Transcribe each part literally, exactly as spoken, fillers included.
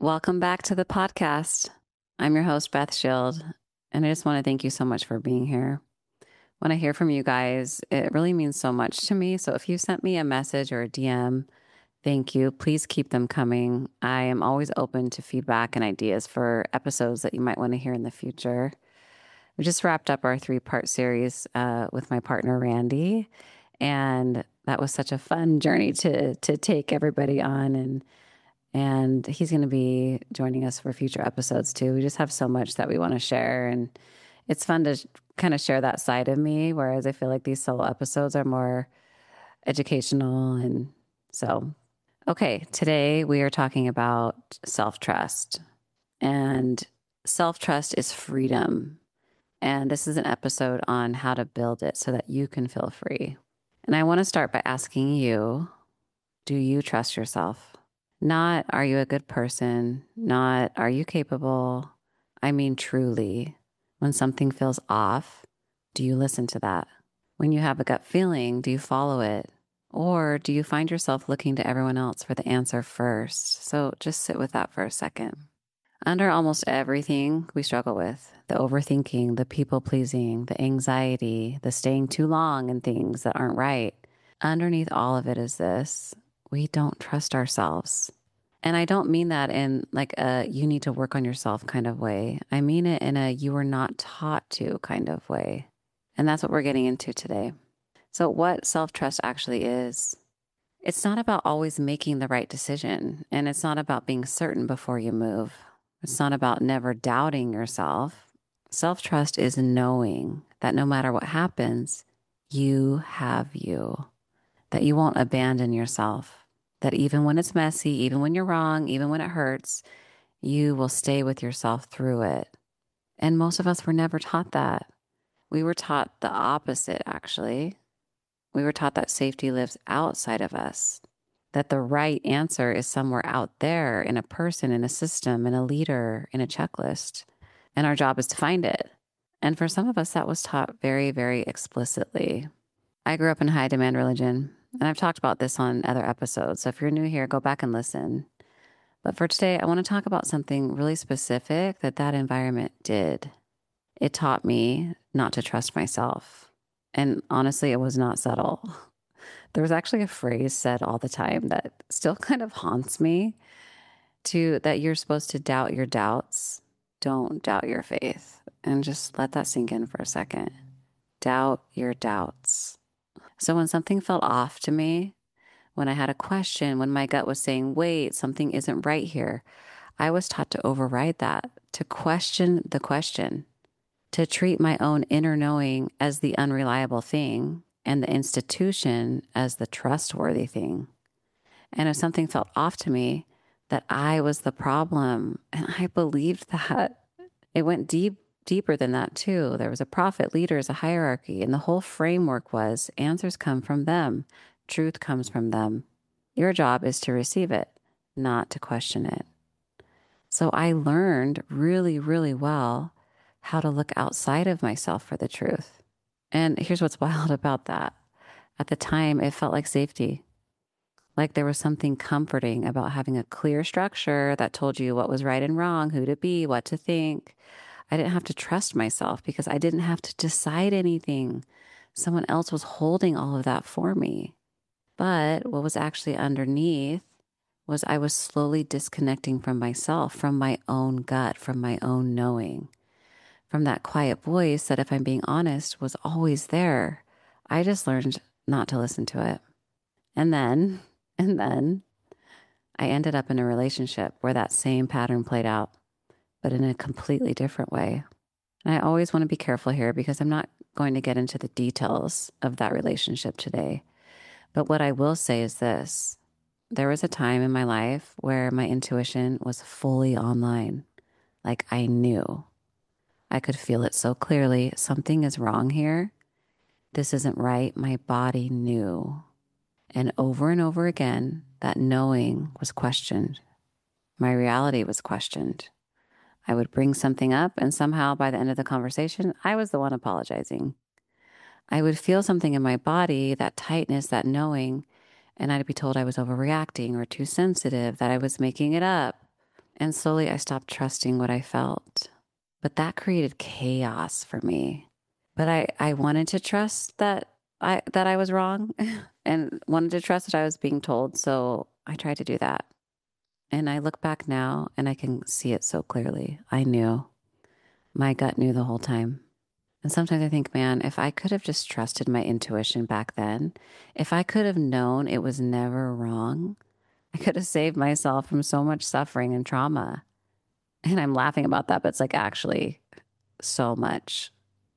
Welcome back to the podcast. I'm your host, Beth Shield, and I just want to thank you so much for being here. When I hear from you guys, it really means so much to me. So if you sent me a message or a D M, thank you. Please keep them coming. I am always open to feedback and ideas for episodes that you might want to hear in the future. We just wrapped up our three part series uh, with my partner, Randy. And that was such a fun journey to to take everybody on, and and he's going to be joining us for future episodes too. We just have so much that we want to share, and it's fun to kind of share that side of me. Whereas I feel like these solo episodes are more educational. And so, okay, today we are talking about self trust. And self trust is freedom. And this is an episode on how to build it so that you can feel free. And I want to start by asking you, do you trust yourself? Not, are you a good person? Not, are you capable? I mean, truly, when something feels off, do you listen to that? When you have a gut feeling, do you follow it? Or do you find yourself looking to everyone else for the answer first? So just sit with that for a second. Under almost everything we struggle with, the overthinking, the people pleasing, the anxiety, the staying too long in things that aren't right, underneath all of it is this: we don't trust ourselves. And I don't mean that in like a you need to work on yourself kind of way. I mean it in a you were not taught to kind of way. And that's what we're getting into today. So, what self trust actually is, it's not about always making the right decision. And it's not about being certain before you move. It's not about never doubting yourself. Self trust is knowing that no matter what happens, you have you, that you won't abandon yourself, that even when it's messy, even when you're wrong, even when it hurts, you will stay with yourself through it. And most of us were never taught that. We were taught the opposite, actually. We were taught that safety lives outside of us, that the right answer is somewhere out there in a person, in a system, in a leader, in a checklist. And our job is to find it. And for some of us, that was taught very, very explicitly. I grew up in high demand religion, and I've talked about this on other episodes. So if you're new here, go back and listen. But for today, I want to talk about something really specific that that environment did. It taught me not to trust myself. And honestly, it was not subtle. There was actually a phrase said all the time that still kind of haunts me, to that you're supposed to doubt your doubts. Don't doubt your faith. And just let that sink in for a second. Doubt your doubts. So when something felt off to me, when I had a question, when my gut was saying, wait, something isn't right here, I was taught to override that, to question the question, to treat my own inner knowing as the unreliable thing and the institution as the trustworthy thing. And if something felt off to me, that I was the problem. And I believed that. It went deep, deeper than that too. There was a prophet, leaders, a hierarchy, and the whole framework was answers come from them. Truth comes from them. Your job is to receive it, not to question it. So I learned really, really well how to look outside of myself for the truth. And here's what's wild about that. At the time, it felt like safety. Like there was something comforting about having a clear structure that told you what was right and wrong, who to be, what to think. I didn't have to trust myself because I didn't have to decide anything. Someone else was holding all of that for me. But what was actually underneath was I was slowly disconnecting from myself, from my own gut, from my own knowing, from that quiet voice that, if I'm being honest, was always there. I just learned not to listen to it. And then, and then I ended up in a relationship where that same pattern played out, but in a completely different way. And I always want to be careful here because I'm not going to get into the details of that relationship today. But what I will say is this: there was a time in my life where my intuition was fully online. Like I knew. I could feel it so clearly. Something is wrong here. This isn't right. My body knew. And over and over again, that knowing was questioned. My reality was questioned. I would bring something up, and somehow by the end of the conversation, I was the one apologizing. I would feel something in my body, that tightness, that knowing, and I'd be told I was overreacting or too sensitive, that I was making it up. And slowly I stopped trusting what I felt. But that created chaos for me. But I, I wanted to trust that I that I was wrong and wanted to trust that I was being told. So I tried to do that. And I look back now and I can see it so clearly. I knew. My gut knew the whole time. And sometimes I think, man, if I could have just trusted my intuition back then, if I could have known it was never wrong, I could have saved myself from so much suffering and trauma. And I'm laughing about that, but it's like actually so much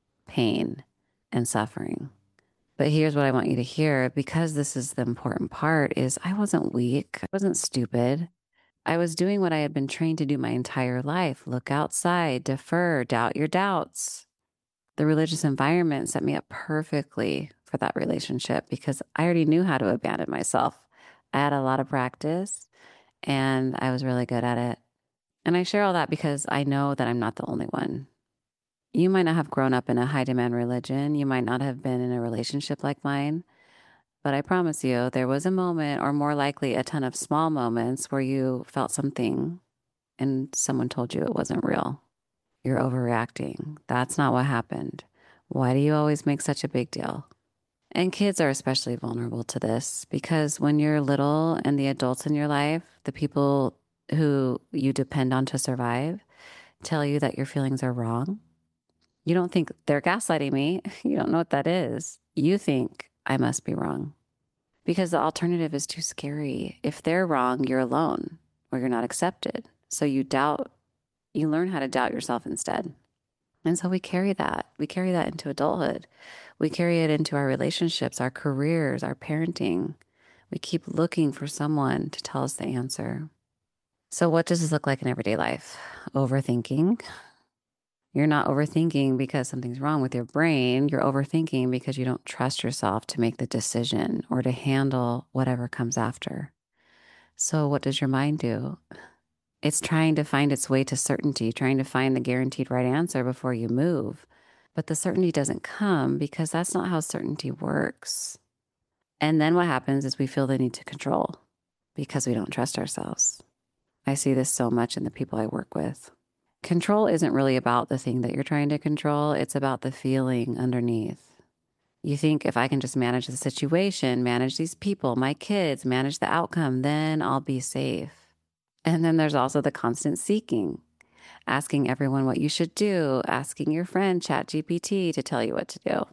pain and suffering. But here's what I want you to hear, because this is the important part, is I wasn't weak. I wasn't stupid. I was doing what I had been trained to do my entire life. Look outside, defer, doubt your doubts. The religious environment set me up perfectly for that relationship because I already knew how to abandon myself. I had a lot of practice and I was really good at it. And I share all that because I know that I'm not the only one. You might not have grown up in a high demand religion. You might not have been in a relationship like mine. But I promise you, there was a moment, or more likely a ton of small moments, where you felt something and someone told you it wasn't real. You're overreacting. That's not what happened. Why do you always make such a big deal? And kids are especially vulnerable to this because when you're little and the adults in your life, the people who you depend on to survive, tell you that your feelings are wrong, you don't think they're gaslighting me. You don't know what that is. You think I must be wrong because the alternative is too scary. If they're wrong, you're alone or you're not accepted. So you doubt, you learn how to doubt yourself instead. And so we carry that. We carry that into adulthood. We carry it into our relationships, our careers, our parenting. We keep looking for someone to tell us the answer. So what does this look like in everyday life? Overthinking. You're not overthinking because something's wrong with your brain. You're overthinking because you don't trust yourself to make the decision or to handle whatever comes after. So what does your mind do? It's trying to find its way to certainty, trying to find the guaranteed right answer before you move. But the certainty doesn't come because that's not how certainty works. And then what happens is we feel the need to control because we don't trust ourselves. I see this so much in the people I work with. Control isn't really about the thing that you're trying to control. It's about the feeling underneath. You think if I can just manage the situation, manage these people, my kids, manage the outcome, then I'll be safe. And then there's also the constant seeking, asking everyone what you should do, asking your friend ChatGPT to tell you what to do,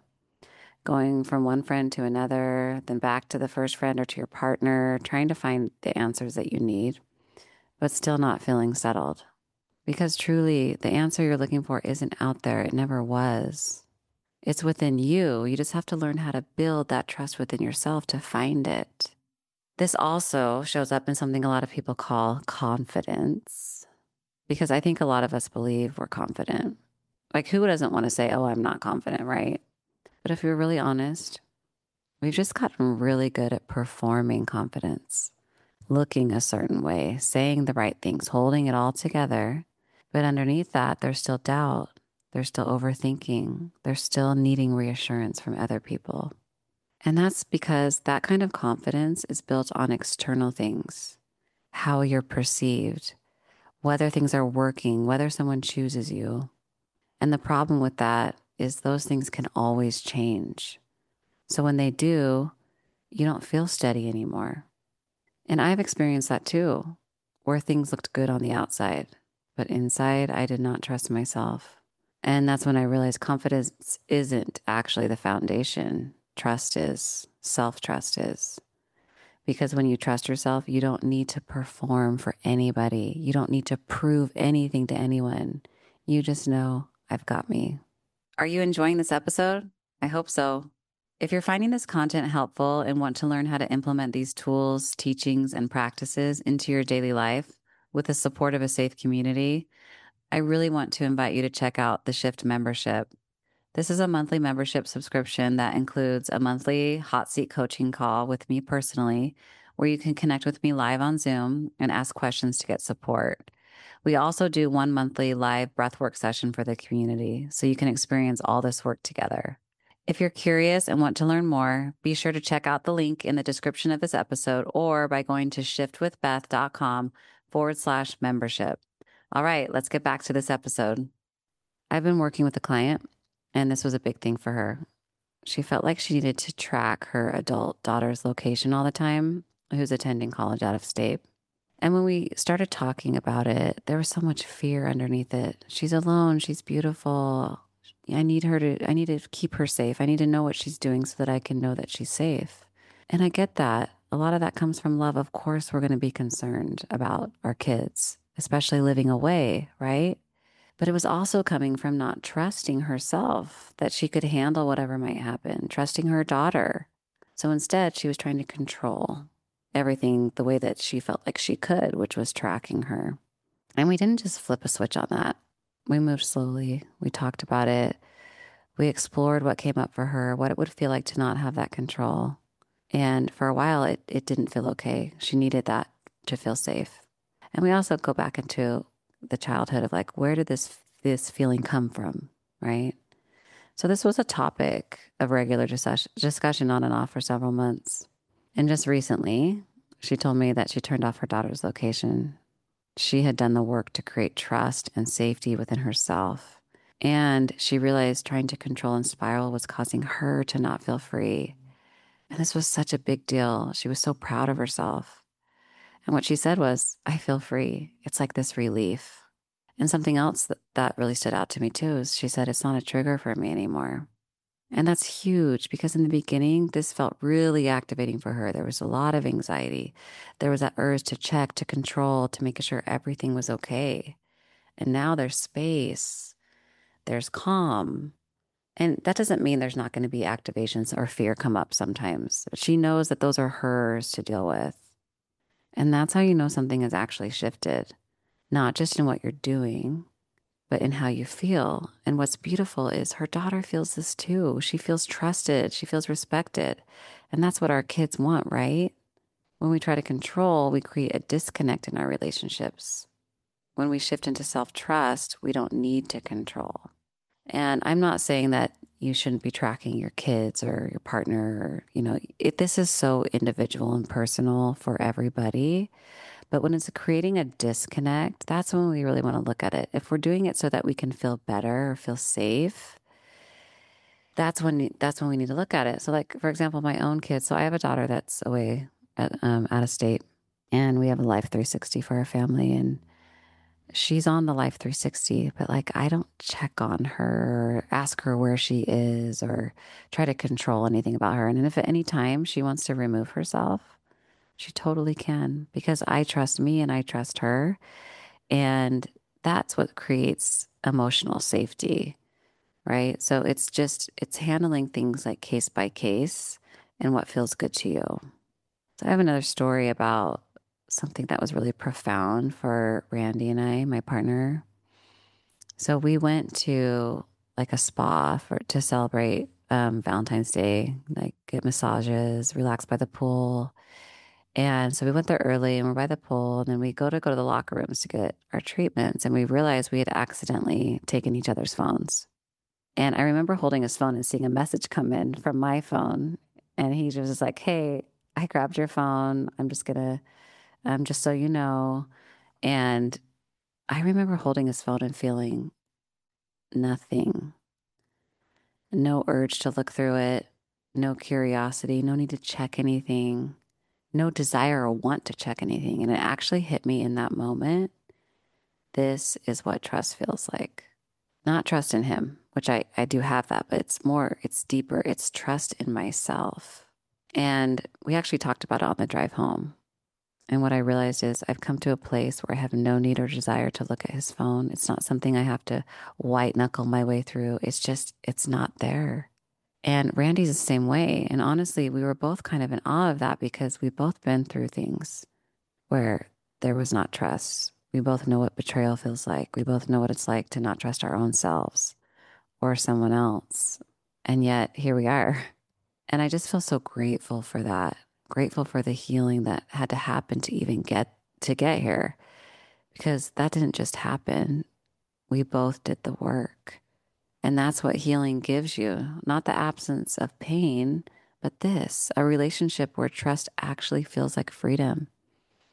going from one friend to another, then back to the first friend or to your partner, trying to find the answers that you need, but still not feeling settled. Because truly, the answer you're looking for isn't out there. It never was. It's within you. You just have to learn how to build that trust within yourself to find it. This also shows up in something a lot of people call confidence, because I think a lot of us believe we're confident. Like, who doesn't want to say, oh, I'm not confident, right? But if you're really honest, we've just gotten really good at performing confidence, looking a certain way, saying the right things, holding it all together. But underneath that, there's still doubt. There's still overthinking. There's still needing reassurance from other people. And that's because that kind of confidence is built on external things, how you're perceived, whether things are working, whether someone chooses you. And the problem with that is those things can always change. So when they do, you don't feel steady anymore. And I've experienced that too, where things looked good on the outside, but inside I did not trust myself. And that's when I realized confidence isn't actually the foundation. Trust is, self-trust is. Because when you trust yourself, you don't need to perform for anybody. You don't need to prove anything to anyone. You just know, I've got me. Are you enjoying this episode? I hope so. If you're finding this content helpful and want to learn how to implement these tools, teachings, and practices into your daily life with the support of a safe community, I really want to invite you to check out the Shift membership. This is a monthly membership subscription that includes a monthly hot seat coaching call with me personally, where you can connect with me live on Zoom and ask questions to get support. We also do one monthly live breathwork session for the community, so you can experience all this work together. If you're curious and want to learn more, be sure to check out the link in the description of this episode or by going to shiftwithbeth.com forward slash membership. All right, let's get back to this episode. I've been working with a client, and this was a big thing for her. She felt like she needed to track her adult daughter's location all the time, who's attending college out of state. And when we started talking about it, there was so much fear underneath it. She's alone. She's beautiful. I need her to, I need to keep her safe. I need to know what she's doing so that I can know that she's safe. And I get that. A lot of that comes from love. Of course, we're going to be concerned about our kids, especially living away, right? But it was also coming from not trusting herself that she could handle whatever might happen, trusting her daughter. So instead, she was trying to control everything the way that she felt like she could, which was tracking her. And we didn't just flip a switch on that. We moved slowly. We talked about it. We explored what came up for her, what it would feel like to not have that control. And for a while, it, it didn't feel okay. She needed that to feel safe. And we also go back into the childhood of like, where did this this feeling come from, right? So this was a topic of regular dis- discussion on and off for several months. And just recently, she told me that she turned off her daughter's location. She had done the work to create trust and safety within herself. And she realized trying to control and spiral was causing her to not feel free. And this was such a big deal. She was so proud of herself. And what she said was, I feel free. It's like this relief. And something else that, that really stood out to me too is she said, it's not a trigger for me anymore. And that's huge because in the beginning, this felt really activating for her. There was a lot of anxiety. There was that urge to check, to control, to make sure everything was okay. And now there's space, there's calm. And that doesn't mean there's not going to be activations or fear come up sometimes. She knows that those are hers to deal with. And that's how you know something has actually shifted, not just in what you're doing, but in how you feel. And what's beautiful is her daughter feels this too. She feels trusted. She feels respected. And that's what our kids want, right? When we try to control, we create a disconnect in our relationships. When we shift into self-trust, we don't need to control. And I'm not saying that you shouldn't be tracking your kids or your partner, or, you know, it, this is so individual and personal for everybody. But when it's creating a disconnect, that's when we really want to look at it. If we're doing it so that we can feel better or feel safe, that's when that's when we need to look at it. So, like, for example, my own kids. So I have a daughter that's away at, um, out of state, and we have a Life three sixty for our family, and she's on the Life three sixty, but like I don't check on her, or ask her where she is, or try to control anything about her. And if at any time she wants to remove herself, she totally can, because I trust me and I trust her. And that's what creates emotional safety, right? So it's just, it's handling things like case by case and what feels good to you. So I have another story about something that was really profound for Randy and I, my partner. So we went to like a spa for to celebrate um, Valentine's Day, like get massages, relax by the pool. And so we went there early and we're by the pool, and then we go to go to the locker rooms to get our treatments. And we realized we had accidentally taken each other's phones. And I remember holding his phone and seeing a message come in from my phone. And he was just like, hey, I grabbed your phone. I'm just going to, um, just so you know. And I remember holding his phone and feeling nothing, no urge to look through it, no curiosity, no need to check anything, no desire or want to check anything. And it actually hit me in that moment. This is what trust feels like. Not trust in him, which I, I do have that, but it's more, it's deeper. It's trust in myself. And we actually talked about it on the drive home. And what I realized is I've come to a place where I have no need or desire to look at his phone. It's not something I have to white knuckle my way through. It's just, it's not there. And Randy's the same way. And honestly, we were both kind of in awe of that because we've both been through things where there was not trust. We both know what betrayal feels like. We both know what it's like to not trust our own selves or someone else. And yet here we are. And I just feel so grateful for that. Grateful for the healing that had to happen to even get to get here, because that didn't just happen. We both did the work. And that's what healing gives you, not the absence of pain, but this, a relationship where trust actually feels like freedom.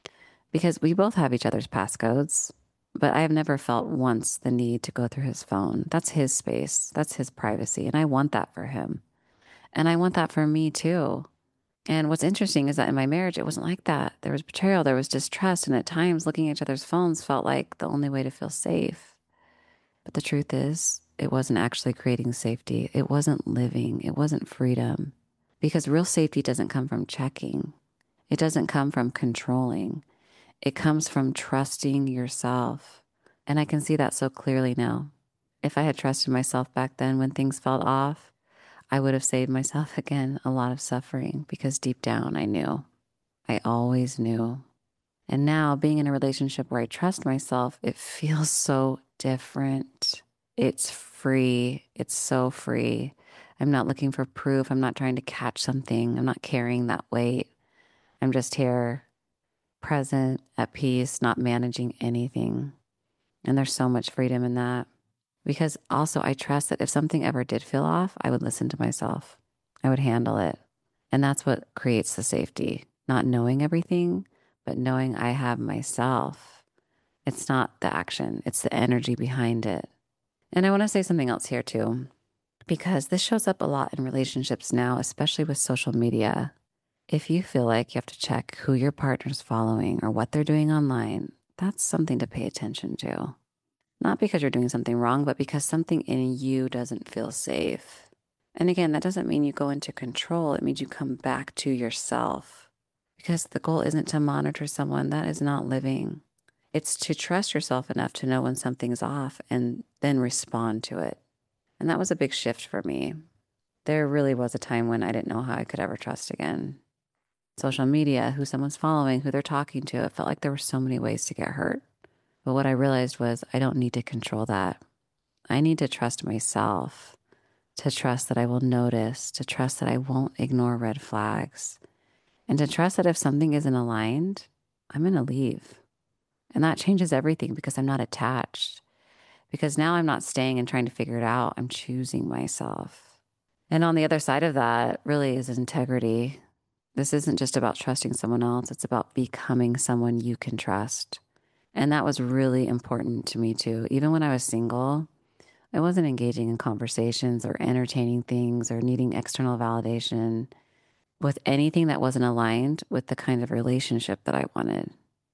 because we both have each other's passcodes, but I have never felt once the need to go through his phone. That's his space, that's his privacy. And I want that for him. And I want that for me too. And what's interesting is that in my marriage, it wasn't like that. There was betrayal, there was distrust. And at times, looking at each other's phones felt like the only way to feel safe. But the truth is, it wasn't actually creating safety. It wasn't living. It wasn't freedom. Because real safety doesn't come from checking, it doesn't come from controlling. It comes from trusting yourself. And I can see that so clearly now. If I had trusted myself back then when things felt off, I would have saved myself again a lot of suffering because deep down I knew. I always knew. And now being in a relationship where I trust myself, it feels so different. It's free. It's so free. I'm not looking for proof. I'm not trying to catch something. I'm not carrying that weight. I'm just here, present, at peace, not managing anything. And there's so much freedom in that. Because also I trust that if something ever did feel off, I would listen to myself. I would handle it. And that's what creates the safety. Not knowing everything, but knowing I have myself. It's not the action, it's the energy behind it. And I want to say something else here too, because this shows up a lot in relationships now, especially with social media. If you feel like you have to check who your partner's following or what they're doing online, that's something to pay attention to. Not because you're doing something wrong, but because something in you doesn't feel safe. And again, that doesn't mean you go into control. It means you come back to yourself. Because the goal isn't to monitor someone. That is not living. It's to trust yourself enough to know when something's off and then respond to it. And that was a big shift for me. There really was a time when I didn't know how I could ever trust again. Social media, who someone's following, who they're talking to, it felt like there were so many ways to get hurt. But what I realized was I don't need to control that. I need to trust myself, to trust that I will notice, to trust that I won't ignore red flags, and to trust that if something isn't aligned, I'm going to leave. And that changes everything because I'm not attached. Because now I'm not staying and trying to figure it out. I'm choosing myself. And on the other side of that really is integrity. This isn't just about trusting someone else. It's about becoming someone you can trust. And that was really important to me too. Even when I was single, I wasn't engaging in conversations or entertaining things or needing external validation with anything that wasn't aligned with the kind of relationship that I wanted.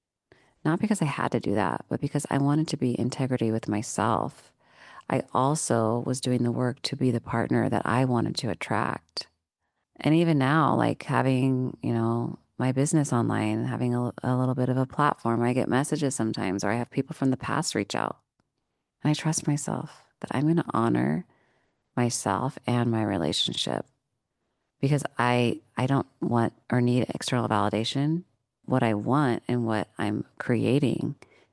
Not because I had to do that, but because I wanted to be in integrity with myself. I also was doing the work to be the partner that I wanted to attract. And even now, like having, you know, my business online, having a, a little bit of a platform, I get messages sometimes, or I have people from the past reach out. And I trust myself that I'm going to honor myself and my relationship because I I don't want or need external validation. What I want and what I'm creating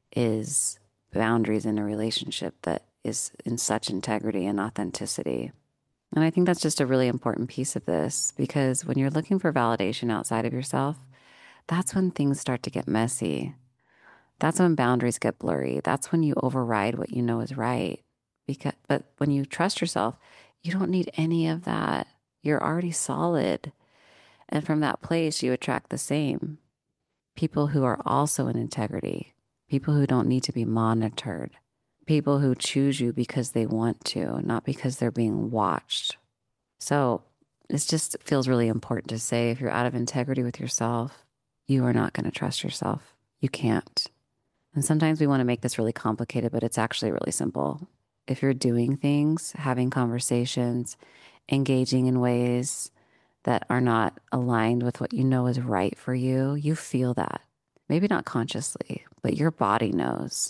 is boundaries in a relationship that is in such integrity and authenticity. And I think that's just a really important piece of this because when you're looking for validation outside of yourself, that's when things start to get messy. That's when boundaries get blurry. That's when you override what you know is right. Because, but when you trust yourself, you don't need any of that. You're already solid. And from that place, you attract the same. People who are also in integrity. People who don't need to be monitored. People who choose you because they want to, not because they're being watched. So it just feels really important to say if you're out of integrity with yourself, you are not going to trust yourself. You can't. And sometimes we want to make this really complicated, but it's actually really simple. If you're doing things, having conversations, engaging in ways that are not aligned with what you know is right for you, you feel that. Maybe not consciously, but your body knows.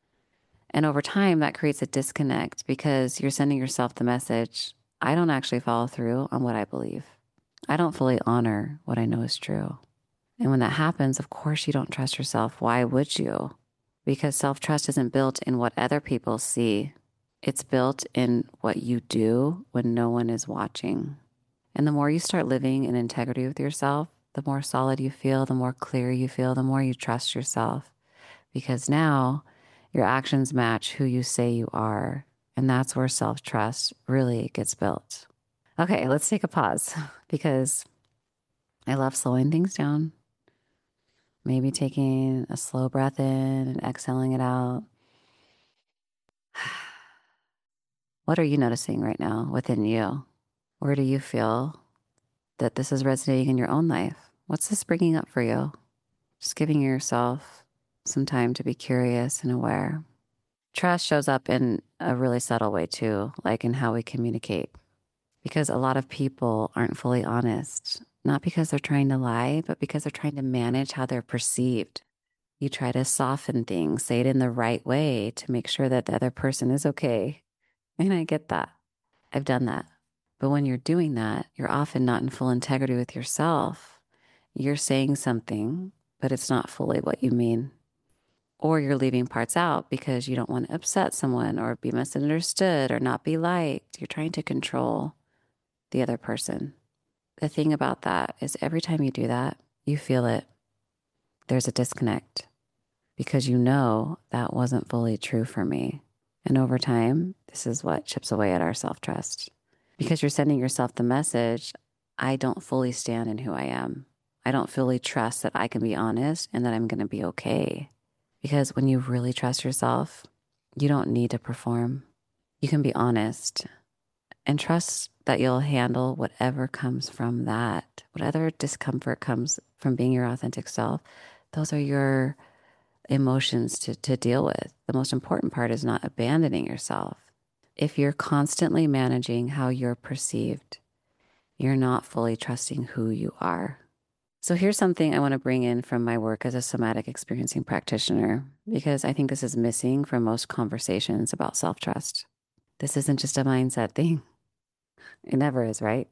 And over time, that creates a disconnect because you're sending yourself the message, I don't actually follow through on what I believe. I don't fully honor what I know is true. And when that happens, of course, you don't trust yourself. Why would you? Because self-trust isn't built in what other people see. It's built in what you do when no one is watching. And the more you start living in integrity with yourself, the more solid you feel, the more clear you feel, the more you trust yourself. Because now your actions match who you say you are. And that's where self-trust really gets built. Okay, let's take a pause because I love slowing things down. Maybe taking a slow breath in and exhaling it out. What are you noticing right now within you? Where do you feel that this is resonating in your own life? What's this bringing up for you? Just giving yourself some time to be curious and aware. Trust shows up in a really subtle way too, like in how we communicate, because a lot of people aren't fully honest, not because they're trying to lie, but because they're trying to manage how they're perceived. You try to soften things, say it in the right way to make sure that the other person is okay. And I get that. I've done that. But when you're doing that, you're often not in full integrity with yourself. You're saying something, but it's not fully what you mean. Or you're leaving parts out because you don't want to upset someone or be misunderstood or not be liked. You're trying to control the other person. The thing about that is every time you do that, you feel it. There's a disconnect because you know that wasn't fully true for me. And over time, this is what chips away at our self-trust because you're sending yourself the message, I don't fully stand in who I am. I don't fully trust that I can be honest and that I'm going to be okay. Because when you really trust yourself, you don't need to perform. You can be honest and trust that you'll handle whatever comes from that. Whatever discomfort comes from being your authentic self, those are your emotions to, to deal with. The most important part is not abandoning yourself. If you're constantly managing how you're perceived, you're not fully trusting who you are. So here's something I want to bring in from my work as a somatic experiencing practitioner, because I think this is missing from most conversations about self-trust. This isn't just a mindset thing. It never is, right?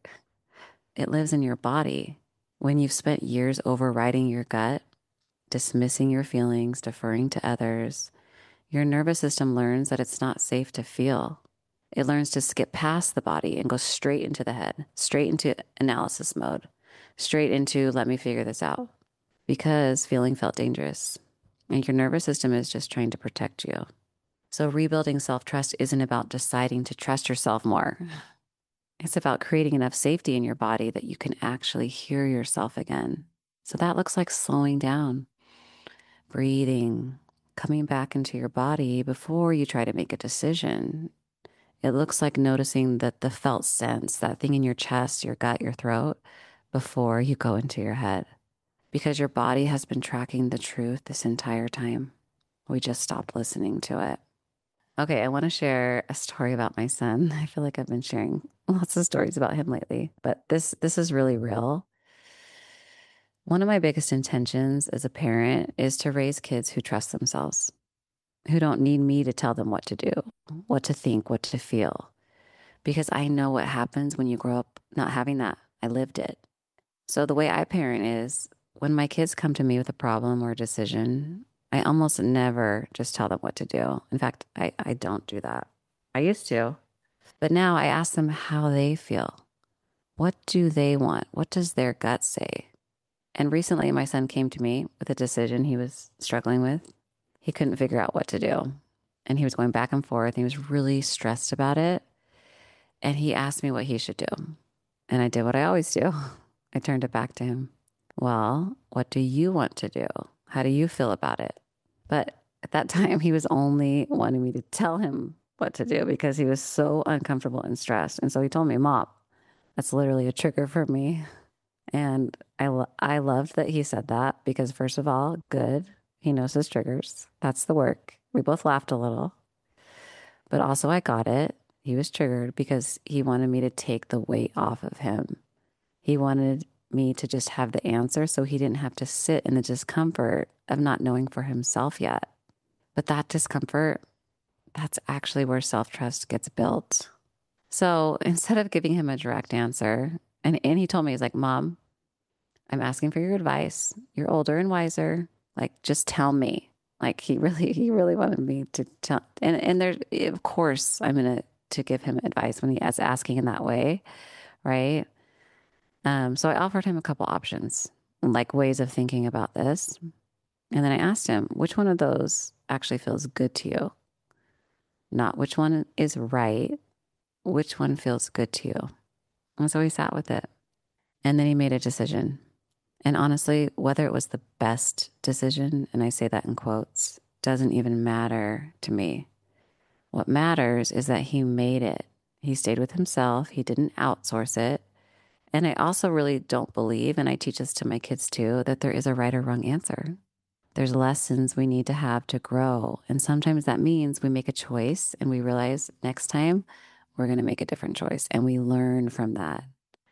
It lives in your body. When you've spent years overriding your gut, dismissing your feelings, deferring to others, your nervous system learns that it's not safe to feel. It learns to skip past the body and go straight into the head, straight into analysis mode, straight into let me figure this out, because feeling felt dangerous. And your nervous system is just trying to protect you. So rebuilding self-trust isn't about deciding to trust yourself more. It's about creating enough safety in your body that you can actually hear yourself again. So that looks like slowing down, breathing, coming back into your body before you try to make a decision. It looks like noticing that the felt sense, that thing in your chest, your gut, your throat, before you go into your head. Because your body has been tracking the truth this entire time. We just stopped listening to it. Okay, I want to share a story about my son. I feel like I've been sharing lots of stories about him lately, but this this is really real. One of my biggest intentions as a parent is to raise kids who trust themselves, who don't need me to tell them what to do, what to think, what to feel. Because I know what happens when you grow up not having that. I lived it. So the way I parent is when my kids come to me with a problem or a decision, I almost never just tell them what to do. In fact, I, I don't do that. I used to, but now I ask them how they feel. What do they want? What does their gut say? And recently my son came to me with a decision he was struggling with. He couldn't figure out what to do. And he was going back and forth. And he was really stressed about it. And he asked me what he should do. And I did what I always do. I turned it back to him. Well, what do you want to do? How do you feel about it? But at that time, he was only wanting me to tell him what to do because he was so uncomfortable and stressed. And so he told me, Mom, that's literally a trigger for me. And I, lo- I loved that he said that because, first of all, good. He knows his triggers. That's the work. We both laughed a little. But also, I got it. He was triggered because he wanted me to take the weight off of him. He wanted me to just have the answer so he didn't have to sit in the discomfort of not knowing for himself yet. But that discomfort, that's actually where self-trust gets built. So instead of giving him a direct answer, and, and he told me, he's like, Mom, I'm asking for your advice. You're older and wiser. Like, just tell me. Like, he really, he really wanted me to tell. And, and there, of course, I'm going to, to give him advice when he is asking in that way. Right. Um, so I offered him a couple options, like ways of thinking about this. And then I asked him, which one of those actually feels good to you? Not which one is right, which one feels good to you? And so he sat with it. And then he made a decision. And honestly, whether it was the best decision, and I say that in quotes, doesn't even matter to me. What matters is that he made it. He stayed with himself. He didn't outsource it. And I also really don't believe, and I teach this to my kids too, that there is a right or wrong answer. There's lessons we need to have to grow. And sometimes that means we make a choice and we realize next time we're going to make a different choice and we learn from that.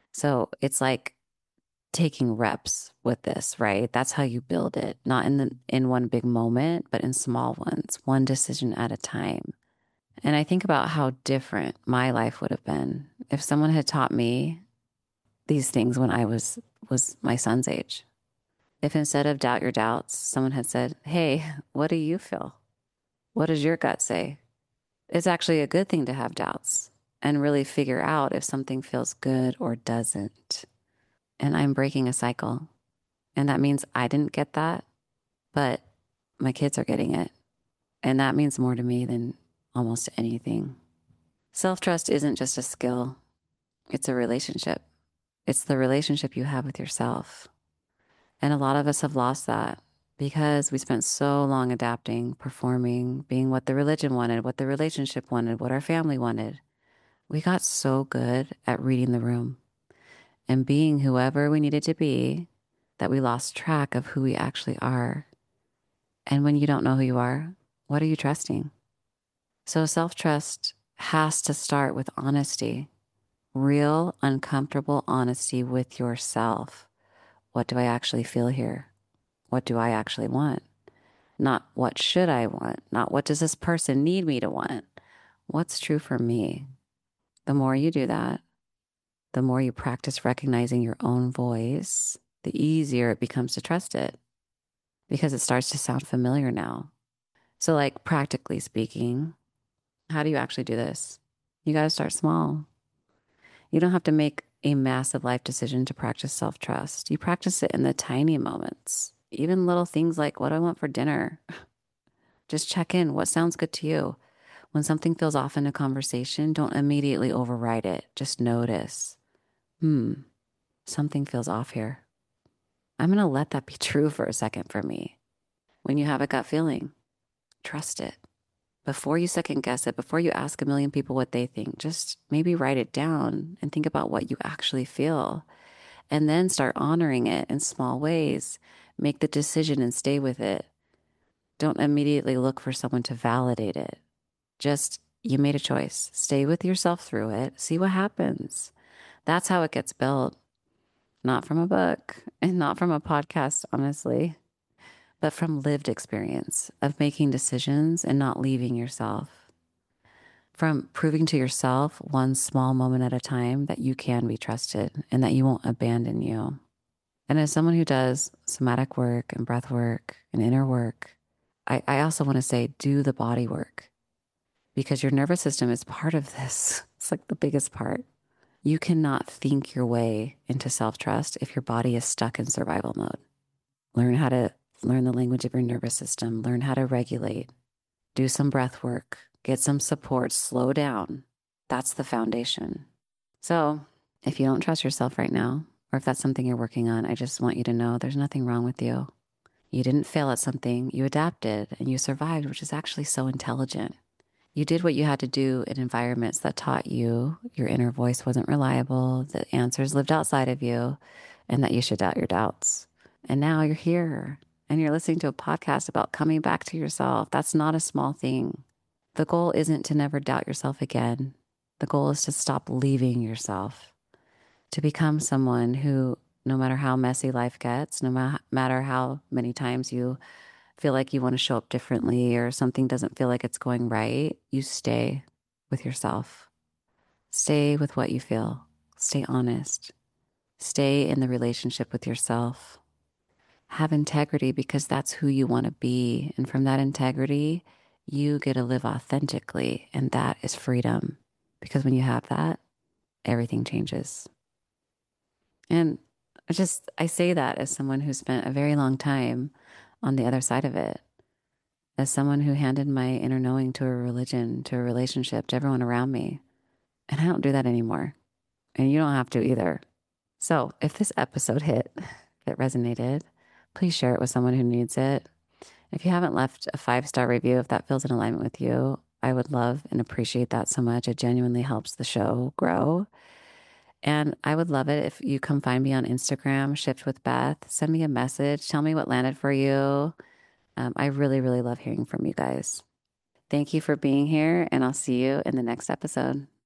So it's like taking reps with this, right? That's how you build it, not in the in one big moment, but in small ones, one decision at a time. And I think about how different my life would have been if someone had taught me these things when I was was my son's age. If instead of doubt your doubts, someone had said, "Hey, what do you feel? What does your gut say?" It's actually a good thing to have doubts and really figure out if something feels good or doesn't. And I'm breaking a cycle. And that means I didn't get that, but my kids are getting it. And that means more to me than almost anything. Self-trust isn't just a skill. It's a relationship. It's the relationship you have with yourself. And a lot of us have lost that because we spent so long adapting, performing, being what the religion wanted, what the relationship wanted, what our family wanted. We got so good at reading the room and being whoever we needed to be that we lost track of who we actually are. And when you don't know who you are, what are you trusting? So self-trust has to start with honesty, real, uncomfortable honesty with yourself. What do I actually feel here? What do I actually want? Not what should I want? Not what does this person need me to want? What's true for me? The more you do that, the more you practice recognizing your own voice, the easier it becomes to trust it because it starts to sound familiar now. So, like, practically speaking, how do you actually do this? You got to start small. You don't have to make a massive life decision to practice self-trust. You practice it in the tiny moments, even little things like, what do I want for dinner? Just check in. What sounds good to you? When something feels off in a conversation, don't immediately override it. Just notice, hmm, something feels off here. I'm going to let that be true for a second for me. When you have a gut feeling, trust it. Before you second guess it, before you ask a million people what they think, just maybe write it down and think about what you actually feel. And then start honoring it in small ways. Make the decision and stay with it. Don't immediately look for someone to validate it. Just, you made a choice. Stay with yourself through it. See what happens. That's how it gets built. Not from a book and not from a podcast, honestly, but from lived experience of making decisions and not leaving yourself. From proving to yourself one small moment at a time that you can be trusted and that you won't abandon you. And as someone who does somatic work and breath work and inner work, I, I also want to say, do the body work because your nervous system is part of this. It's like the biggest part. You cannot think your way into self-trust if your body is stuck in survival mode. Learn how to learn the language of your nervous system, learn how to regulate, do some breath work, get some support, slow down. That's the foundation. So if you don't trust yourself right now, or if that's something you're working on, I just want you to know there's nothing wrong with you. You didn't fail at something, you adapted and you survived, which is actually so intelligent. You did what you had to do in environments that taught you your inner voice wasn't reliable, that answers lived outside of you, and that you should doubt your doubts. And now you're here and you're listening to a podcast about coming back to yourself. That's not a small thing. The goal isn't to never doubt yourself again. The goal is to stop leaving yourself, to become someone who, no matter how messy life gets, no ma- matter how many times you feel like you want to show up differently or something doesn't feel like it's going right, you stay with yourself. Stay with what you feel. Stay honest. Stay in the relationship with yourself. Have integrity because that's who you want to be. And from that integrity, you get to live authentically. And that is freedom. Because when you have that, everything changes. And I just, I say that as someone who spent a very long time on the other side of it, as someone who handed my inner knowing to a religion, to a relationship, to everyone around me. And I don't do that anymore. And you don't have to either. So if this episode hit, if it resonated, please share it with someone who needs it. If you haven't left a five star review, if that feels in alignment with you, I would love and appreciate that so much. It genuinely helps the show grow. And I would love it if you come find me on Instagram, Shift with Beth. Send me a message. Tell me what landed for you. Um, I really, really love hearing from you guys. Thank you for being here, and I'll see you in the next episode.